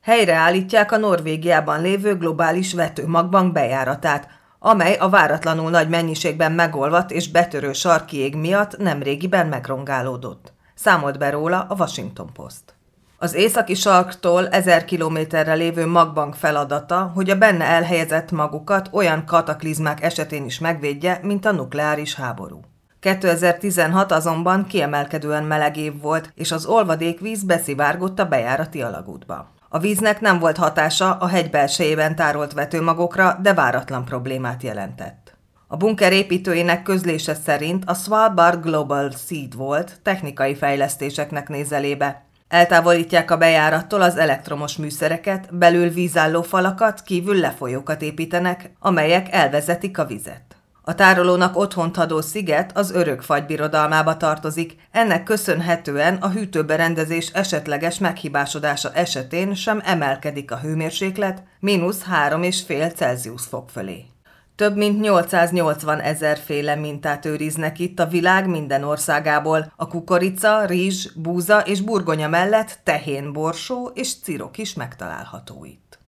Helyreállítják a Norvégiában lévő globális vetőmagbank bejáratát, amely a váratlanul nagy mennyiségben megolvadt és betörő sarki jég miatt nemrégiben megrongálódott. Számolt be róla a Washington Post. Az északi sarktól 1000 kilométerre lévő magbank feladata, hogy a benne elhelyezett magukat olyan kataklizmák esetén is megvédje, mint a nukleáris háború. 2016 azonban kiemelkedően meleg év volt, és az olvadékvíz beszivárgott a bejárati alagútba. A víznek nem volt hatása a hegy belsejében tárolt vetőmagokra, de váratlan problémát jelentett. A bunker építőjének közlése szerint a Svalbard Global Seed volt, technikai fejlesztéseknek néz elébe. Eltávolítják a bejárattól az elektromos műszereket, belül vízálló falakat, kívül lefolyókat építenek, amelyek elvezetik a vizet. A tárolónak otthont adó sziget az örökfagy birodalmába tartozik, ennek köszönhetően a hűtőberendezés esetleges meghibásodása esetén sem emelkedik a hőmérséklet -3,5 Celsius fok fölé. Több mint 880 000 féle mintát őriznek itt a világ minden országából, a kukorica, rizs, búza és burgonya mellett tehén, borsó és cirok is megtalálható itt.